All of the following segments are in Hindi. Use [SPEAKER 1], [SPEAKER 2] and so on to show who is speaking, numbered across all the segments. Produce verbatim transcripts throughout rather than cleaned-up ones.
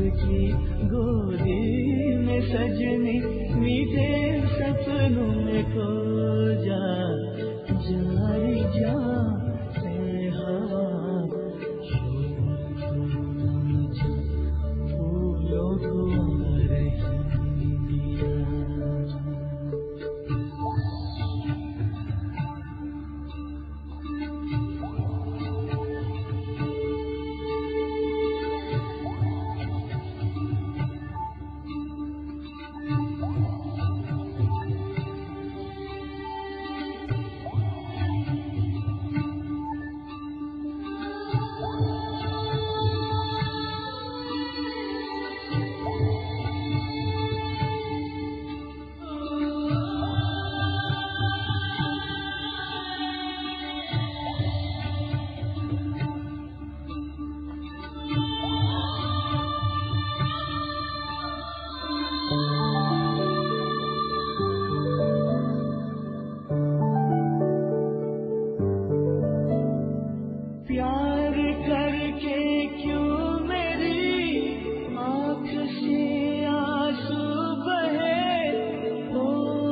[SPEAKER 1] की गोदी में सजनी मीठे सपनों में खो जा। जारी जा ए हवा फूलों को आ रही दिया। प्यार करके क्यों मेरी आँख से आंसू बहे, हो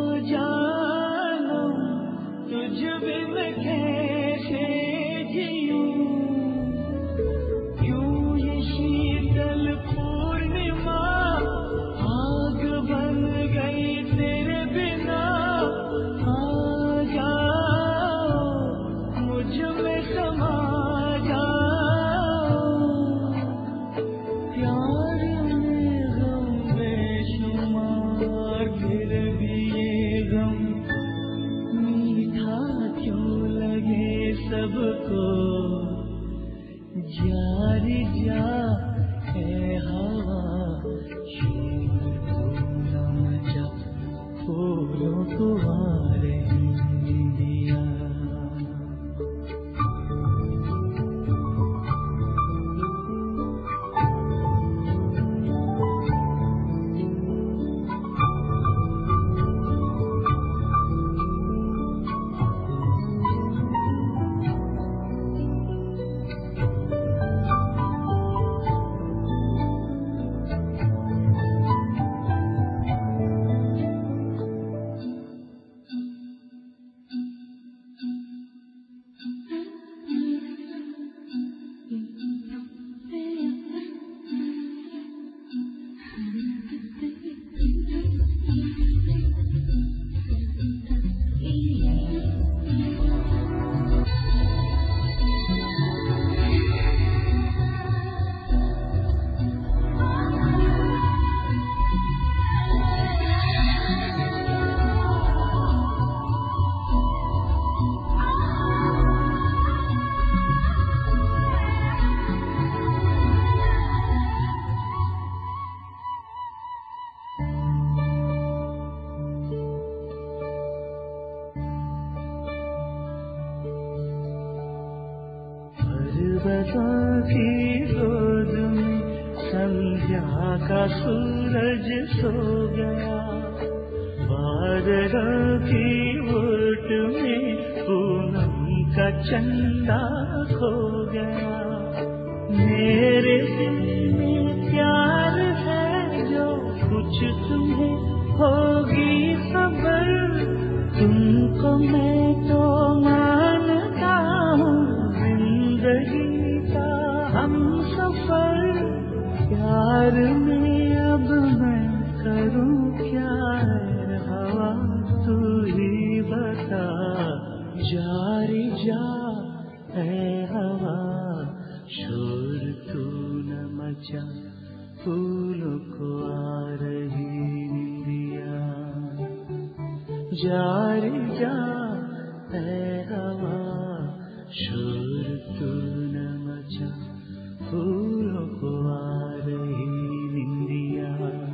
[SPEAKER 1] जानम तुझ बिन कैसे जीऊं। क्यों ये शीतल पूर्णिमा आग बन गई तेरे बिना। आ जाओ मुझ में समा सबको। जारी जा ए हवा शोर तू न मचा, फूलों को आ रही दिया। बरसात की गोद में संध्या का सूरज सो गया। बादलों की ओट में पूनम का चंदा खो गया। मेरे दिल में प्यार है जो कुछ तुम्हें होगी खबर। तुमको मैं तो मानता हूँ जिंदगी का हम सफर। प्यार में अब मैं करूँ क्या है हवा तू ही बता। जारी जा है हवा शोर तू न मचा, फूलों को आ रही निंदिया। जारी जा है हवा शोर तू न मचा, फूलों को आ रही निंदिया।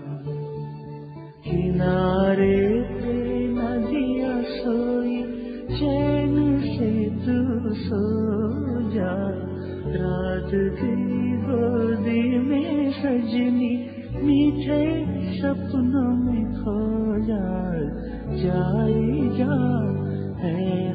[SPEAKER 1] किनारे पे नदियाँ सोई चैन से तू सो जा। रात की गोदी में सजनी मीठे सपनों में खो जा। जाई जा है